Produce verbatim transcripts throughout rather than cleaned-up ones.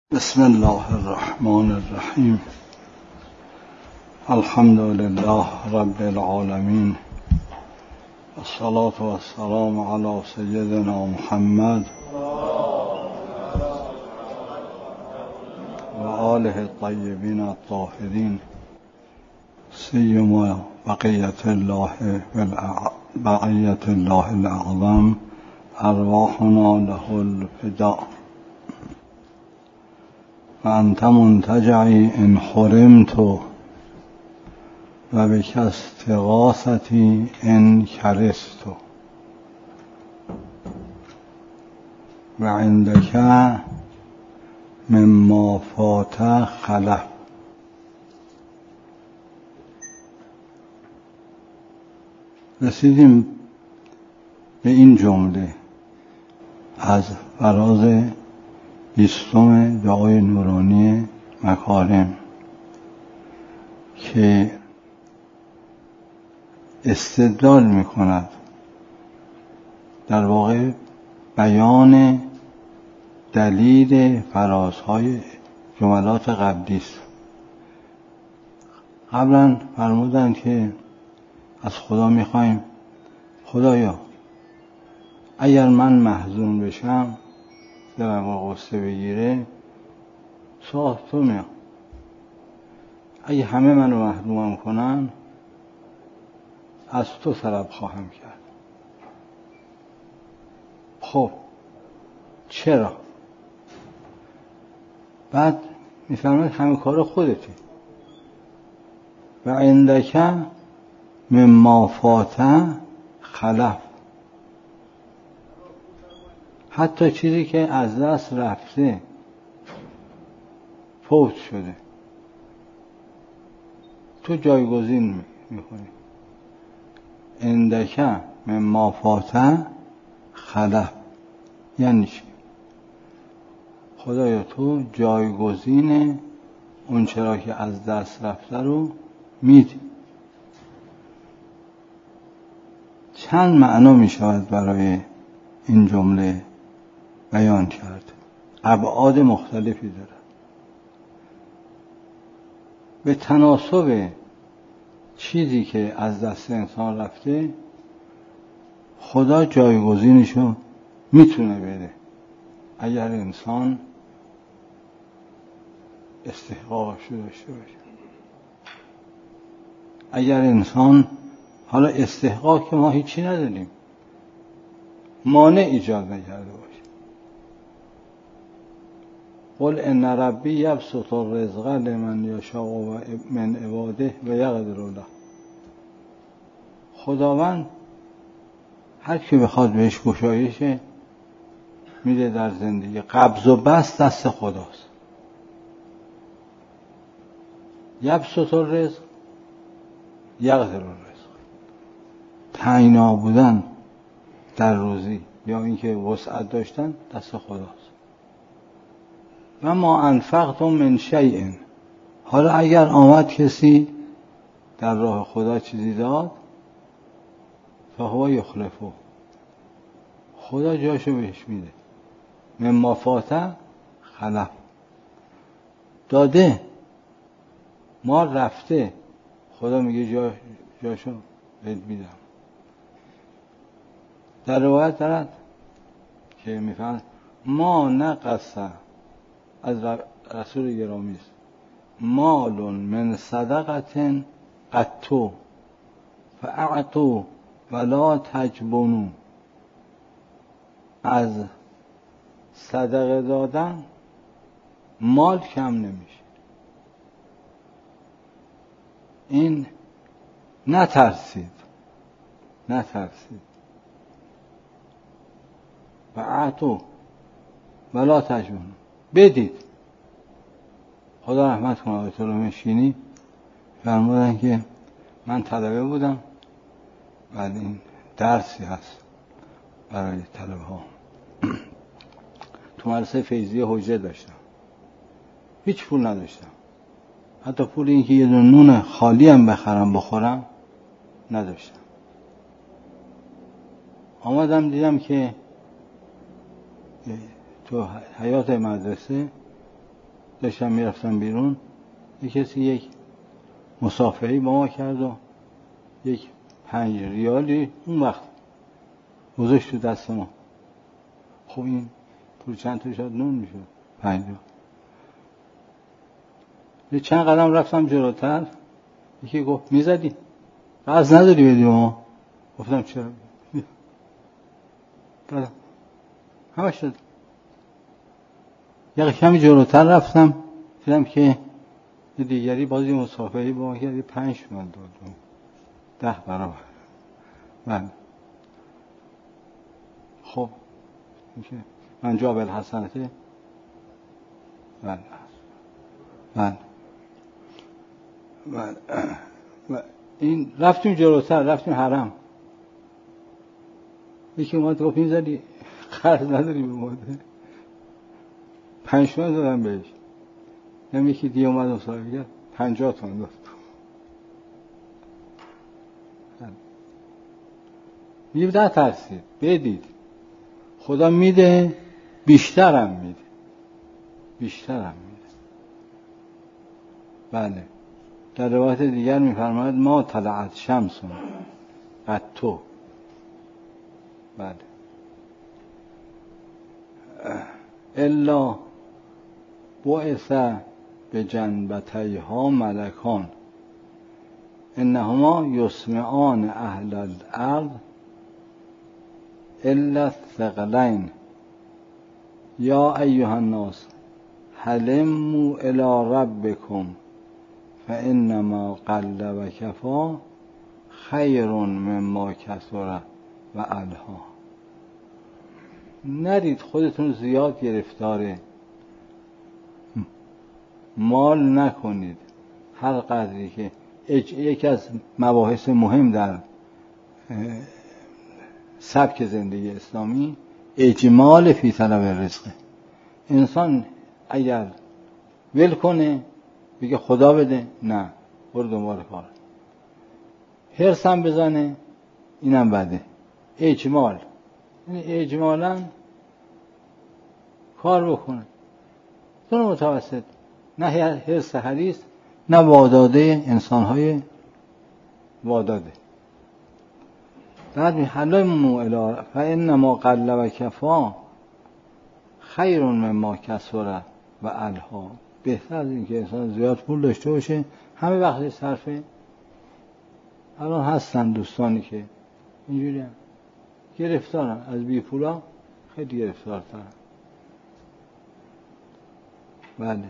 بسم الله الرحمن الرحیم. الحمد لله رب العالمین، الصلاة والسلام علی سیدنا محمد و آله الطیبین الطاهرین، سیما بقیة الله بقیة الله الاعظم، ارواحنا له الفداء. وانت منتجعی ان حرمت و بک استغاثتی ان کرست و عندک مما فات خلف. رسیدیم به این جمله از فراز بیستم دعای نورانی مکارم که استدلال می کند، در واقع بیان دلیل فرازهای جملات قبلی است. قبلا فرمودند که از خدا می خواهیم خدایا اگر من محزون بشم، دلم غصه بگیره، سراغ تو میام. اگه همه منو محرومم کنن، از تو طلب خواهم کرد. خب چرا؟ بعد میفرماید همه کار خودتی. و عندک مما فات خلف، حتی چیزی که از دست رفته، فوت شده، تو جایگزین میکنی. عندک مما فات خلف یعنی چی؟ خدایا تو جایگزین اون چرا که از دست رفته رو میدی. چند معنا میشود برای این جمله بیان کرد، ابعاد مختلفی داره. به تناسب چیزی که از دست انسان رفته، خدا جایگزینشو میتونه بده اگر انسان استحقاقشو داشته باشه. اگر انسان، حالا استحقاق که ما هیچی نداریم، مانع ایجاد نکرده باشه. قل ان ربی یبسط الرزق لمن یشاء من عباده و یقدر له. خداوند هر کی بخواد بهش گشایش میده در زندگی. قبض و بسط دست خداست. یبسط الرزق یقدر الرزق، تنگنا بودن در روزی یا اینکه وسعت داشتن دست خداست. و ما انفقتم من شیء، حالا اگر آمد کسی در راه خدا چیزی داد، فهو یخلفه، خدا جاشو بهش میده. مما فات خلف، داده مال رفته، خدا میگه جا جاشو بهت میدم. در روایت دارد که میفهمد ما نقص، از رسول گرامی است، مال من صدقة قطو فاعطوا ولا تجبنوا. از صدقه دادن مال کم نمیشه. این نترسید نترسید فاعطوا ولا تجبنوا، بدید. خدا رحمت کنه آیت الله مشکینی فرمودن که من طلبه بودم، بعد این درسی هست برای طلبه ها. تو مدرسه فیضیه حجه داشتم، هیچ پول نداشتم، حتی پول این که یه دونه نون خالی هم بخرم بخورم نداشتم. آمدم دیدم که تو حیات مدرسه داشتم میرفتم بیرون، یک کسی یک مصافحه‌ای با ما کرد و یک پنج ریالی اون وقت گذاشت تو دست ما. خب این پول چند تا شد؟ نون میشد پنج ریال. یه چند قدم رفتم جلوتر، یکی گفت میزدی؟ قرض نداری بدی ما؟ گفتم چرا؟ بله همش شد. یه کمی جلوتر رفتم، دیدم که دیگری بازی مسافری با ما کردی پنج من داد، ده برابر. بله خب من جا بالحسنته. بله بله بله. این رفتیم جلوتر، رفتیم حرم. یکی اومد گفت این زدی؟ قرض نداری به ماده؟ پنج تومن دادم بهش. هم یکی دیگه اومد مصاحبه کرد پنجاه تومن داد. میگه ده ترسید بدید، خدا میده بیشترم میده، بیشترم میده. بله در روایت دیگر میفرماید ما طلعت شمسون قد تو. بله الا بعث بجنبتیها ملکان انهما یسمعان اهل الارض الا الثقلین یا ایها الناس حلموا الی ربکم فانما قل و کفا خیر مما کثر و الها. نرید خودتون زیاد گرفتار مال نکنید. هر قدری که یکی از مباحث مهم در سبک زندگی اسلامی اجمال فی طلب رزقه. انسان اگر ول کنه بگه خدا بده، نه برو دنبال کار. حرص هم بزنه، اینم بده. اجمال یعنی اجمالا کار بکنه، دون متوسط، نه حرص حریص، نه واداده انسان‌های واداده. بعد می حلموا الی فانما قل و کفا خیر مما کثر و الها. بهتر از این که انسان زیاد پول داشته باشه همه وقتش صرفه. الان هستن دوستانی که اینجوری هم گرفتارن از بی پولا، خیلی گرفتارترن. بله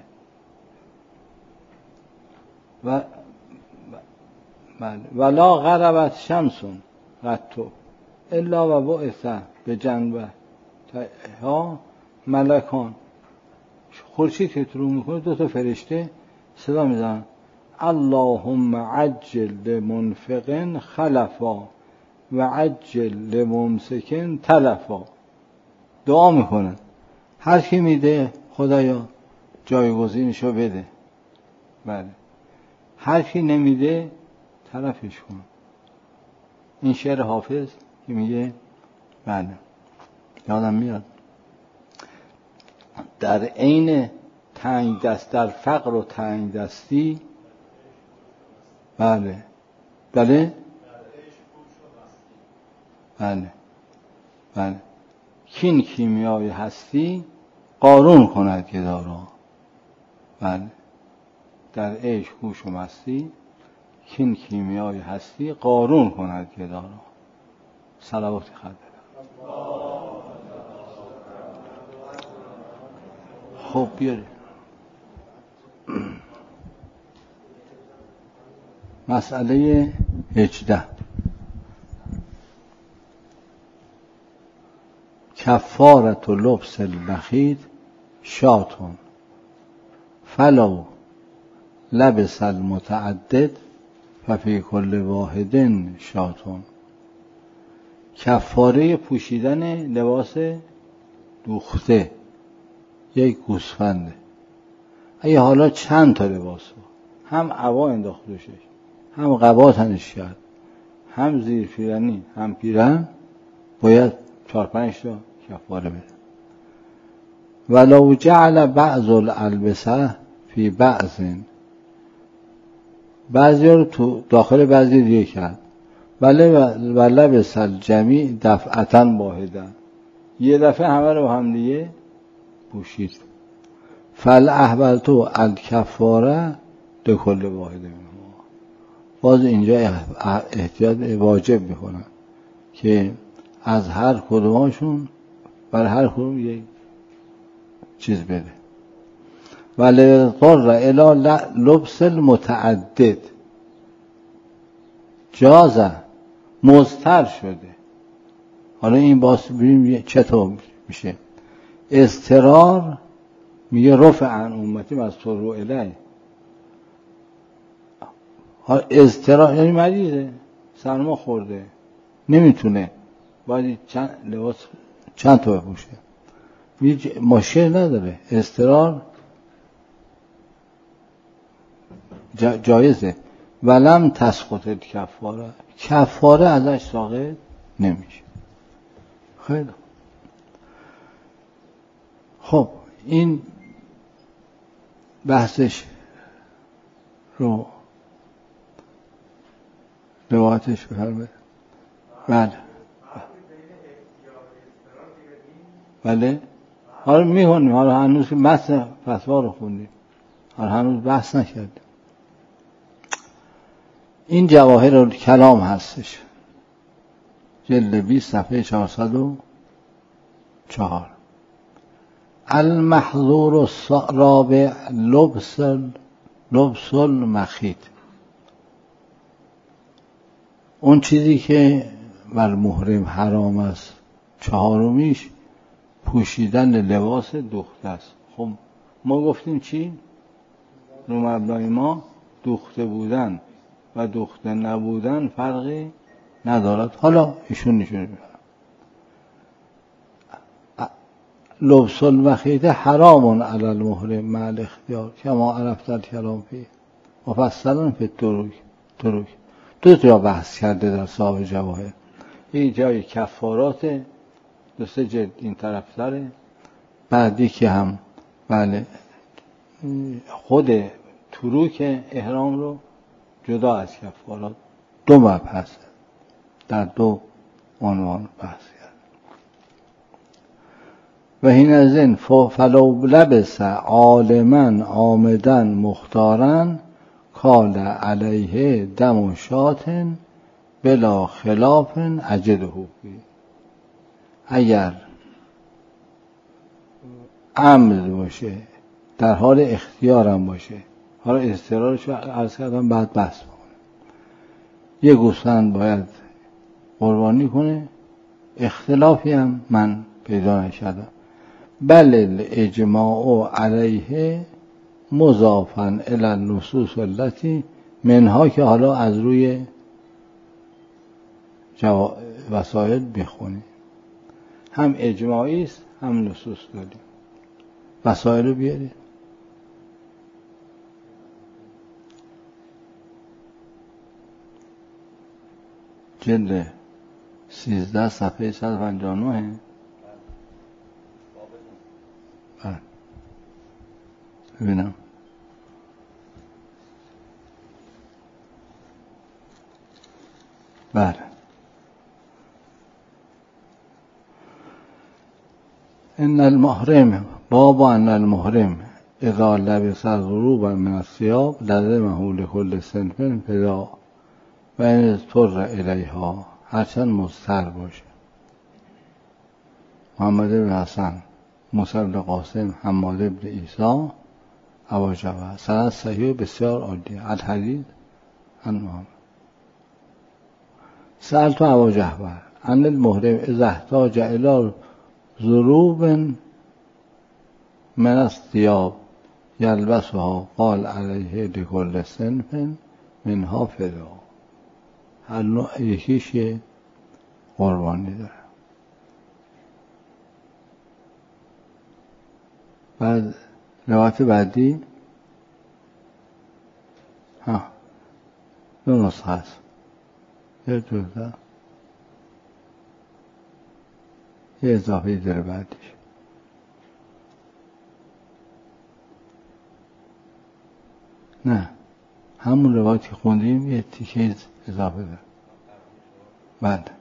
و بله ولا غربت شمسون قد تو الا و بعث بجنبتیها ملکان. خورشید که طلوع میکنه دو تا فرشته صدا میزنن اللهم عجل لمنفق خلفا و عجل لممسک تلفا. دعا میکنن هر کی میده خدایا جایگزینشو بده. بله هر کی نمیده تلفش کن. این شعر حافظ که میگه، بله یادم میاد، در عین تنگ دست، در فقر و تنگ دستی، بله بله بله بله کین کیمیای هستی قارون کند گدارا. بله در عیش هوش و مستی کین کیمیای هستی قارون کند گدارا. صلوات خدا. خب بیاره مسئله هجده. کفارت و لبس البخیت شاتون فلو لبس المتعدد ففی کل واحد شاتون. کفاره پوشیدن لباس دوخته یک گوسفنده. اگه حالا چند تا لباس با. هم عبا انداختوشش، هم قبا تنش کرد، هم زیر پیرنی، هم پیرن، باید چهار پنج تا کفاره بده. ولو جعل بعض الالبسه فی بعض، بعضی رو تو داخل بعضی دیگه کرد. ولی و لبس الجمیع دفعتا واحده، یه دفعه همه رو هم دیگه پوشید. فالاحوالت الکفاره لکل واحده منهما. باز اینجا احتیاط واجب میکنن که از هر کدومشون بر هر کدوم یک چیز بده. ولی اضطر الی لبس المتعدد، جازه مضطر شده. حالا این باز ببینیم چطور میشه. اضطرار میگه رفع عن امتی مضطر الیه. حالا اضطرار یعنی مریضه، سرما خورده، نمیتونه، باید چند لباس چند تا بپوشه، مشکل نداره. اضطرار جا جایزه. ولم تسقط کفاره، کفاره ازش ساقط نمیشه. خیلی خب، این بحثش رو روایتش بفرمایید. بله بله حالا میخونیم، حالا هنوز که متن فتوا رو خوندیم، حالا هنوز بحث نکردیم. این جواهر الکلام هستش، جلد بیست صفحه چهارصد و چهار. المحظور الرابع لبس لبس المخیط، اون چیزی که بر محرم حرام است چهارمیش پوشیدن لباس دوخته است. خب ما گفتیم چی؟ رو مبنای ما دوخته بودن و دوخته نبودن فرقی ندارد. حالا ایشون نشون میدن لبس المخیط حرام علی المحرم مع الاختیار کما عرفت الکلام فیه مفصلا فی التروک. تروک دو تا بحث کرده در صاحب جواهر. این جای کفارات دو سه جلد این طرف داره، بعدی که هم بله خود تروک احرام رو جدا از کفارات دو مبحث در دو عنوان بحث کرد. و این از این فلو لبس عالما عامدا مختارا کال علیه دم و شاتن بلا خلاف اجده فی. اگر عمد باشه در حال اختیارم باشه، حالا اضطرارش رو عرض کردم بعد بحث بکنم، یه گوسفند باید قربانی کنه، اختلافی هم من پیدا نکردم. بل الاجماع علیه مضافا الی النصوص التي منها، که حالا از روی جوا... وسایل بخونی، هم اجماعی است هم نصوص داریم. وسایل رو بیارید. جلد سیزده صفحه صد و پنجاه و نه. ببینم بله. ان المحرم باب ان المحرم اذا لبس غروبا من الثياب لزمه لكل صنف فدا و این اضطر الیها، هرچند مضطر باشه. محمد بن حسن، موسی بن قاسم، حماد بن عیسی، ابو جعفر. سند صحیح بسیار عالی. الحدیث عن محمد. سألت ابو جعفر ان المحرم اذا احتاج الى ضروب من الثياب یلبسها قال علیه لكل صنف منها فدا. هر نوع یکیش یه قربانی داره. بعد روایت بعدی ها دو نسخه است. یه جزده یه اضافه داره بعدش. نه همون روایتی خوندیم یه تیکه اضافه داره. بعد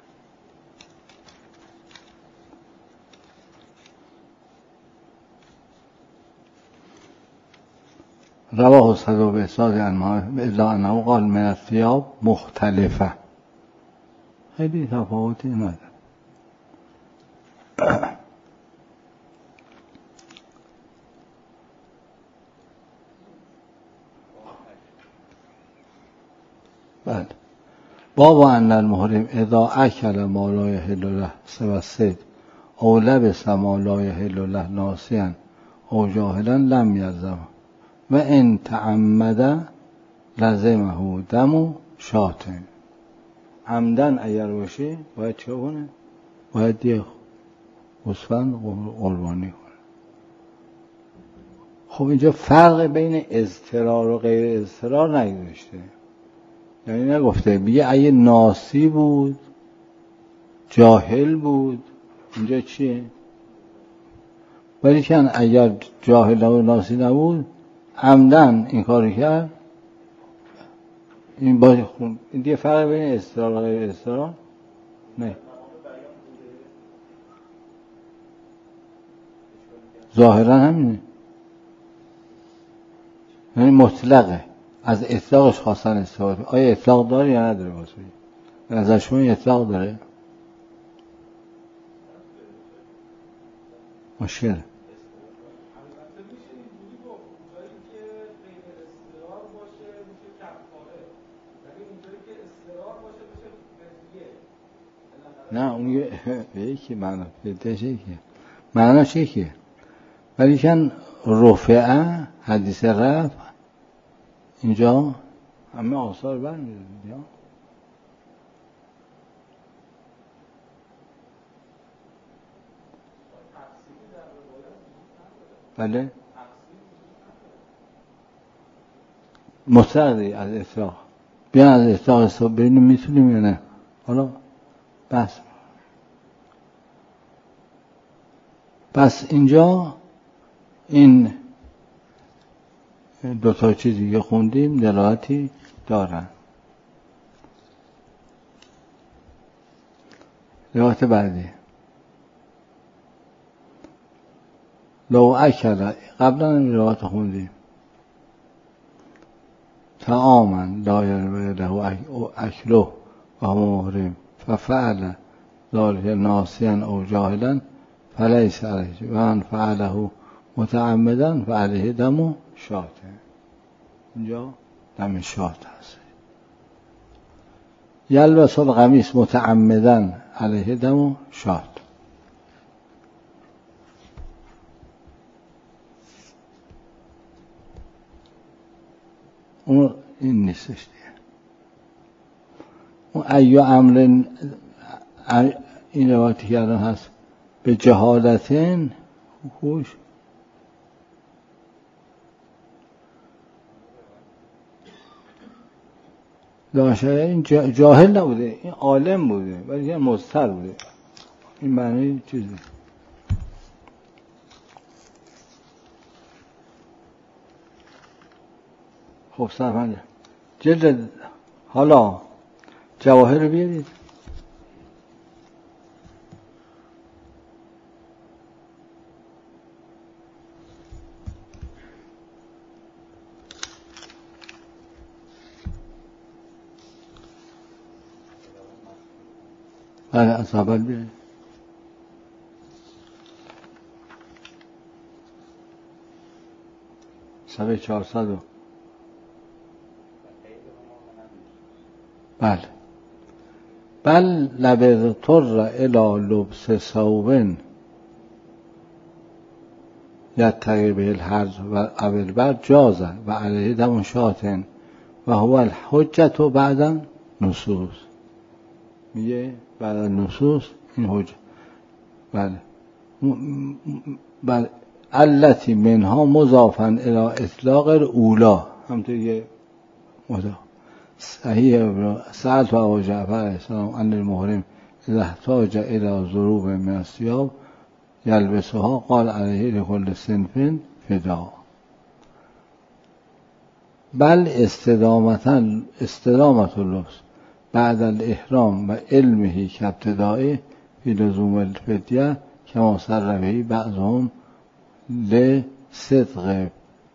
رواه صدو به احساس الا انه قال من الثياب مختلفه، خیلی تفاوتی نداره. بعد باب ان المحرم اذا اکل ما لا یحل له سوى الصید او لبس ما لا یحل له ناسیا او جاهلا لم یلزمه و ان تعمد لزمه دم شاة. عمدن اگر باشه باید چه کنه؟ باید یه گوسفند قربانی کنه. خب اینجا فرق بین اضطرار و غیر اضطرار نگذاشته، یعنی نگفته بیه اگه ناسی بود جاهل بود اینجا چیه؟ ولی که اگر جاهل و ناسی نبود عمدن این کاری کرد، این باید خون. این دیگه فرق بین اضطرار و غیر اضطرار نه. ظاهرا همینه، یعنی مطلقه، از اطلاقش خواستن استفاده. آیا اطلاق داره یا نداره؟ واسه به نظر شما اطلاق داره؟ مشکل نه اون یکی معنا پیداشه که معنا چیه که ولی کن رفعه حدیث رفع اینجا همه آثار برمیدارد یا بله مستقلی از اطلاق بیان از اطلاق استفاده ببینیم میتونیم یا نه. حالا بس پس اینجا این دو تا چیزی که خوندیم دلالتی دارن. روایت بعدی لو اکل، قبلا این روایت خوندیم طعاما لا یحل له اکله و هو محرم ففعل ذلك ناسیا او جاهلا فلیس علیه و من فعله متعمدا فعلیه دم شاة. اینجا دم شاة هست. یلبس القمیص متعمدا علیه دم شاة. اون این نیستش دیگه. اون ایو عمل این روایتی که الان هست به جهالتن خوش داشته. این جاهل نبوده، این عالم بوده ولی این مضطر بوده. این معنی چیزی خب سرمنده جلد. حالا جواهر رو بیارید. بله از اول بیارید. صفحه چهارصد و بله بل لبذ تر الى لبس ثوب یتقی به الحرج و اول بر جازه و علیه دم شاة و هو الحجت و بعدا نصوص. میگه بعد نصوص این حجت. بله بله التی منها مضافا الى اطلاق الاولا همطور یه مضاف صحیح. سألت ابا جعفر علیه السلام ان المحرم اذا احتاج الى ضروب من الثياب یلبسها قال علیه لكل صنف فدا. بل استدامتا استدامت اللبس بعد الاحرام و علمه کابتدائه فی لزوم الفدیه کما صرفه بعضهم لصدق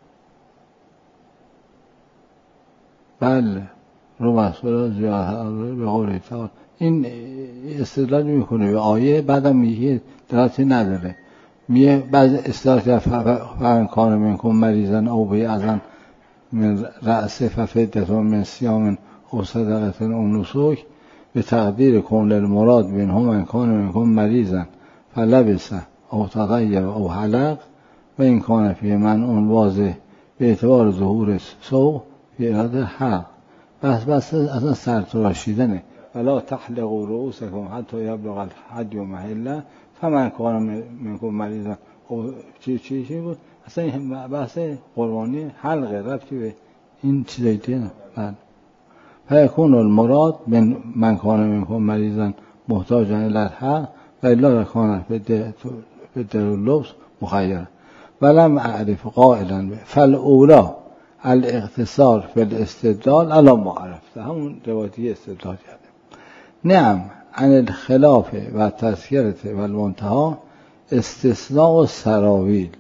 بل رو مسئول زیاده به قول تعالی. این استدلال میکنه به آیه، بعدم میگه دلالتی نداره، میگه بعض استدلال فمن کان منکم مریضا او بیضا من رأسه ففدیة من صیام او صدقة او نسک به تقدیر کون المراد منهم من کان منکم مریضا فلبس او تطیر او حلق و این کان فی من اون واضح به اعتبار ظهور سوق فی اراده حق. بس بس اصلا سرتراشیدنه. ولا تحلقوا رؤوسکم حتی یبلغ الحدی محله فمن کان منکم مریضا او چی چی چی بود. اصلا این بحث قربانی حلقه ربطی به این چیزایی دیگه نه. فیکون المراد من من کان منکم مریضا محتاجا الی الحق و الا کان فدیة اللبس مخیرا ولم اعرف قائلا فالاولی الاقتصار فی الاستدلال علی ما عرفته. همون روایتی استدلال کرده. نعم عن الخلاف و تذکرت و المنتهى استثناء سراویل.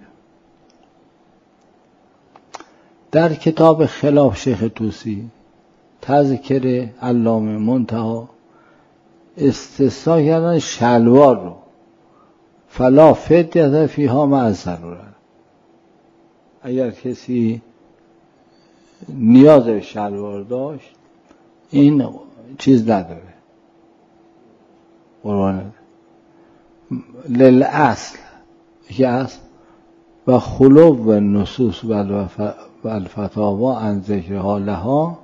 در کتاب خلاف شیخ طوسی تذکر علامه منتهی استثناء کردن شلوار رو فلا فدیة فیها مع الضروره. اگر کسی نیاز به شلوار داشت این چیز نداره، قربان نداره. للاصل که اصل و خلو و نصوص و الفتاوا عن ذکرها لها،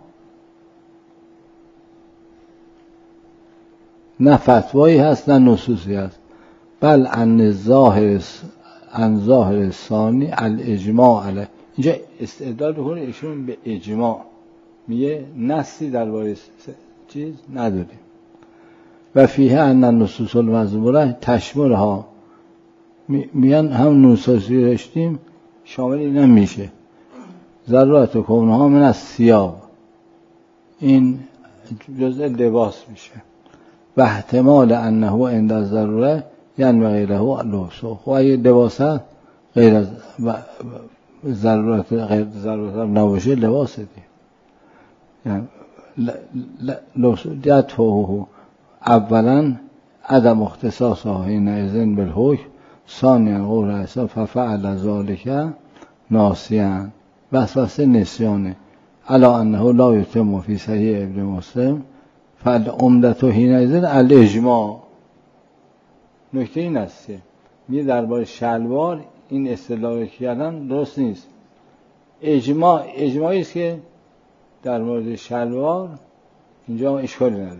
نه فتوایی هست نه نصوصی هست، بل عن ظاهر عن ظاهر ثانی الاجماع علیه. اینجا استدلال بکنه ایشون به اجماع، میگه نصی درباره چیز نداریم. و فیه ان النصوص المذکوره تشملها، میگن هم نصوصی رشتیم شامل اینا میشه. ضرورت کونها من از ثیاب، این جزء لباس میشه. و احتمال انه عند الضروره یعنی غیره لباس. خب اگه لباس هست غیر از ضرورت غیر ضرورت نباشه لباس دیگه. یعنی لباس دیت اولا عدم اختصاص حین اذن بالحکم، ثانیا قول حساب ففعل ذلك ناسیان وسوسه نسیانه علا انه لا یتم فی صحیح ابن مسلم فالعمدة حین اذن الاجماع. نکته این است که می درباره شلوار این اصطلاح کردن درست نیست. اجماع اجماعی است که در مورد شلوار اینجا اشکالی نداره.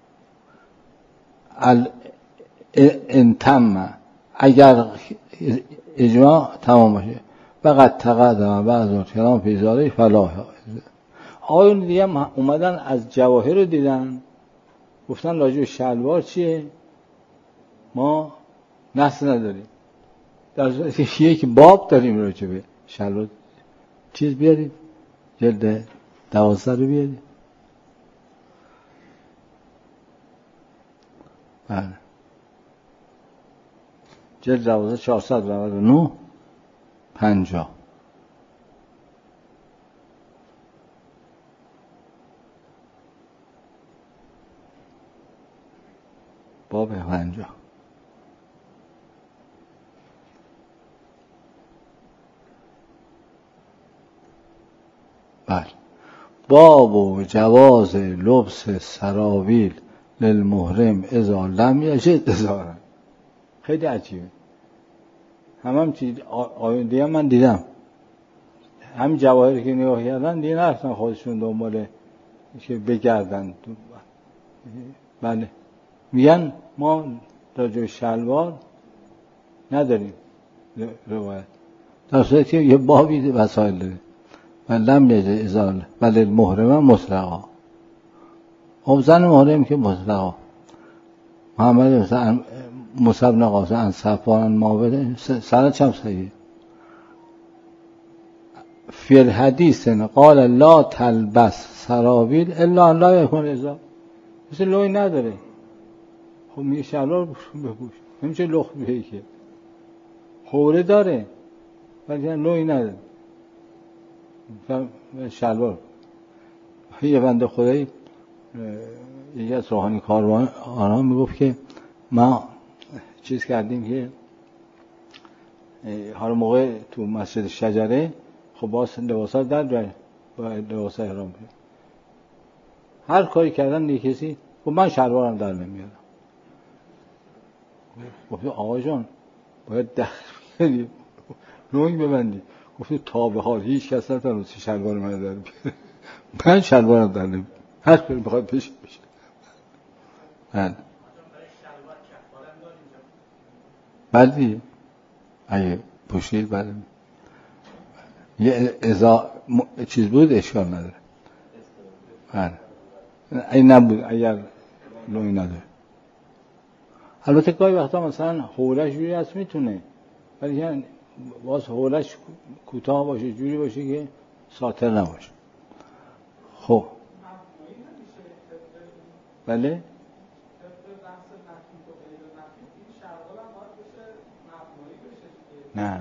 ال انتم اگر اجماع تمام باشه فقط تقدم بعض کلام فی ذلک فلا. آیون دیگه هم اومدن از جواهر رو دیدن گفتن راجع به شلوار چیه ما نص نداریم، در صورتی که یک باب داریم راجع به شلوار. چیز بیاریم جلد دوازده رو بیاریم. بله جلد دوازده چهارصد و نود و نه پنجاه باب پنجاه. بله باب و جواز لبس سراویل للمحرم اذا لم یجد ازارا. خیلی عجیبه. هم هم چیز آیون دیگه من دیدم هم جواهری که نگاه کردن دیگه نرفتن خودشون دنباله که بگردن. بله میگن ما راجع شلوار نداریم روایت، در صورتی که یه بابی وسایل داره و لم یجد ازار ولی المحرم مطلقا. خب زن محرم که مطلقا محمد مثلا مصعب بن قاسم عن صفوان ما بده سند چم صحیح فی الحدیث قال لا تلبس سراویل الا ان لا یکون ازار. مثل لوی نداره. خب میگه شلوار بپوش، نمیشه لخت بهی که خوره داره ولی لوی نداره شلوار. یه بنده خدایی یکی از روحانی کاروان آنها میگفت که ما چیز کردیم که هر موقع تو مسجد شجره خب باز لباسا در جای با لباسا احرام کنیم، هر کاری کردن یه کسی خب من شلوارم در نمیارم. گفت آقا جان باید در بیاری لنگ ببندی. گفت تا به حال هیچ کس نتونسته شلوار من در بیاره، من شلوارم در نمیارم هر کاری بخواد پیش بشه. بله بله اگه پوشید بله یه ازا م... چیز بود اشکال نداره. بله این نبود اگر لوی نداره. البته گاهی وقتا مثلا حولش جوری هست میتونه ولی یعنی باز حولش کوتاه باشه جوری باشه که ساتر نباشه. خب بله نه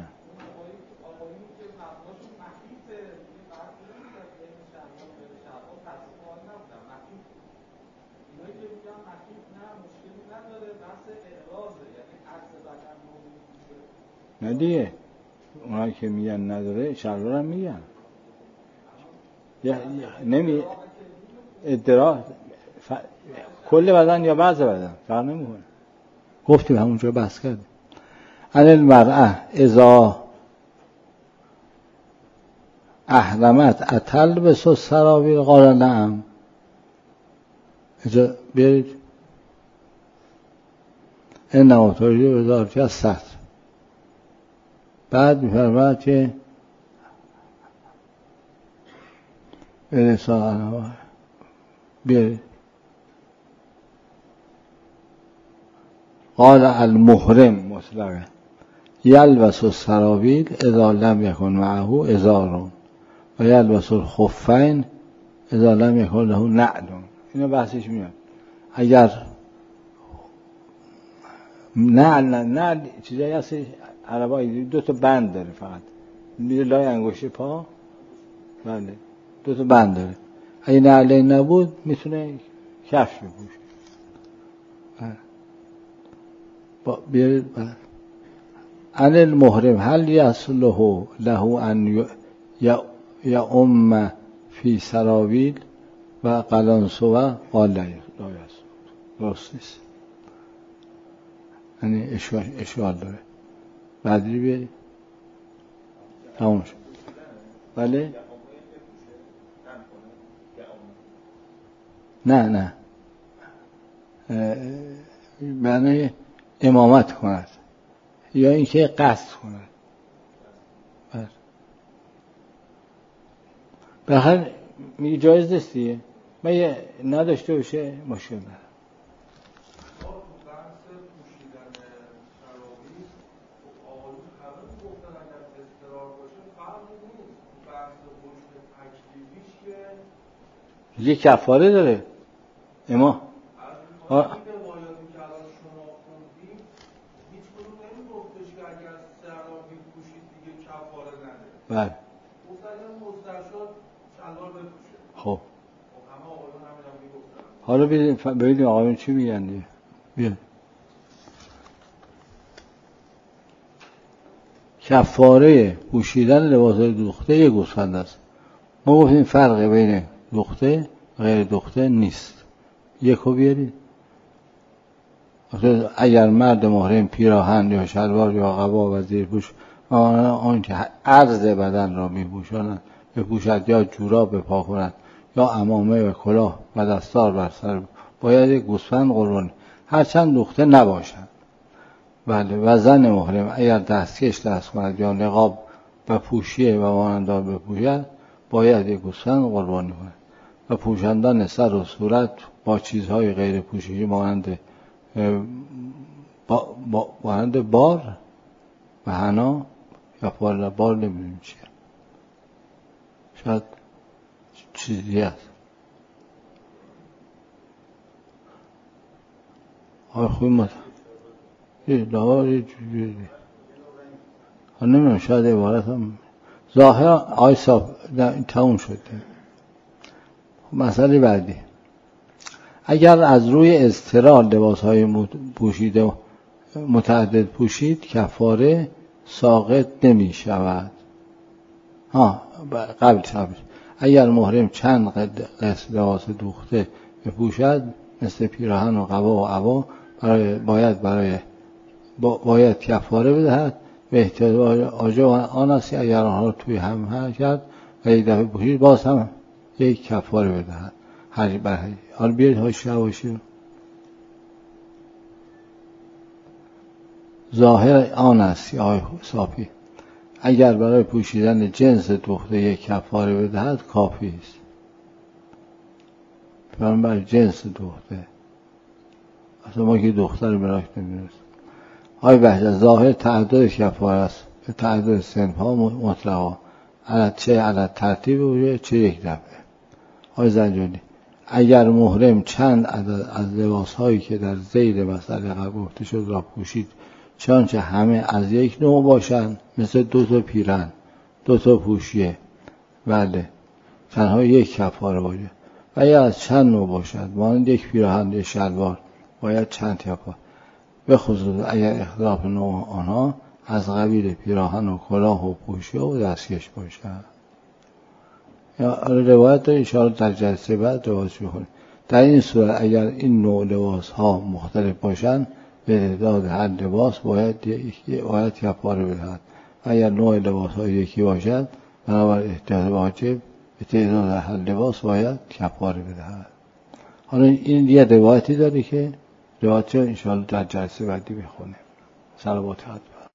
نه دیگه اونایی که میگن نداره شلوار هم میگن نمی ادرا ف... کل بدن یا بعض بدن فرق نمیکنه. گفتیم همونجا بحث کردیم. ان المرأة اذا احرمت اتلبس السراویل قال نعم. اجا بیارید این نواتوری وزارتی از سطر بعد میفرماید که برسان بیارید قال المحرم مطلقا یلبس السراویل اذا لم یکن معه ازار و یلبس الخفین اذا لم یکن له نعل. اینا بحثش میاد. اگر نعل نعل چیزایی هست عربایی دو تا بند داره فقط میره لای انگشت پا. بله دو تا بند داره. اگه نعل نبود میتونه کفش بپوشه. با بیارید بله ان المحرم هل یصلح له ان یؤم فی سراویل و قلنسوه قال لا یصلح. درست نیست یعنی اشکال اشکال داره. بعدی بیارید تمام شد. بله نه نه معنی امامت کند یا اینکه قصد کند. بله به هر میگه جایز نیستیه مگه نداشته باشه مشکل نداره. یه کفاره داره اما آه. بله خب حالا ببینیم آقایون چی میگن دیگه. بیا کفاره پوشیدن لباسای دوخته یه گوسفند است. ما گفتیم فرق بین دوخته و غیر دوخته نیست. یکو بیارید. اگر مرد محرم پیراهن یا شلوار یا قبا و زیرپوش آن که عرض بدن را میپوشاند بپوشد یا جوراب بپا کند یا عمامه و کلاه و دستار بر سر باید یک گوسفند قربانی هرچند دوخته نباشد. بله و زن محرم اگر دستکش دست کند یا نقاب و پوشیه و مانندار بپوشد باید یک گوسفند قربانی کند و پوشاندن سر و صورت با چیزهای غیر پوشیدی مانند با با مانند بار و حنا یا بار بار نمیدونیم چیه. شاید چیزی هست. آی خوی مت یه دار یه جوری نمیدونم، شاید عبارت هم ظاهر آی صاحب تموم شد. مسئله بعدی، اگر از روی اضطرار لباس های پوشیده متعدد پوشید کفاره ساقط نمی شود. ها قبل شبش اگر محرم چند قسم لباس دوخته بپوشد مثل پیراهن و قبا و عبا برای باید برای باید کفاره بدهد به احتیاط آجا آن است اگر آنها توی هم کرد و یک دفعه پوشید باز هم یک کفاره بدهد. هر برای حال بیاید هاشی هاشی ظاهر آن است آقای صافی اگر برای پوشیدن جنس دوخته یک کفاره بدهد کافی است. فرمان برای جنس دوخته اصلا ما که دختر براک نمیدونست. آقای بحث ظاهر تعدد کفاره است به تعدد صنف ها مطلقا چه علت ترتیب بوده چه یک دفعه. آقای زنجانی اگر محرم چند عدد از لباس هایی که در ذیل مسئله قبل گفته شد را پوشید چنانچه همه از یک نوع باشند مثل دو تا پیرهن دو تا پوشیه بله تنها یک کفاره باشه و اگر از چند نوع باشد مانند یک پیراهن یک شلوار باید چند کفاره به خصوص اگر اختلاف نوع آنها از قبیل پیراهن و کلاه و پوشیه و دستکش باشد. یا روایت داره اشاره در جلسه بعد روایتش بخونیم. در این صورت اگر این نوع لباس ها مختلف باشند به تعداد هر لباس باید یکی باید کفاره بدهد و اگر نوع لباس ها یکی باشد بنابر احتیاط واجب به تعداد هر لباس باید کفاره بدهد. حالا این یه روایتی داره که روایت رو انشاءالله در جلسه بعدی بخونیم. صلوات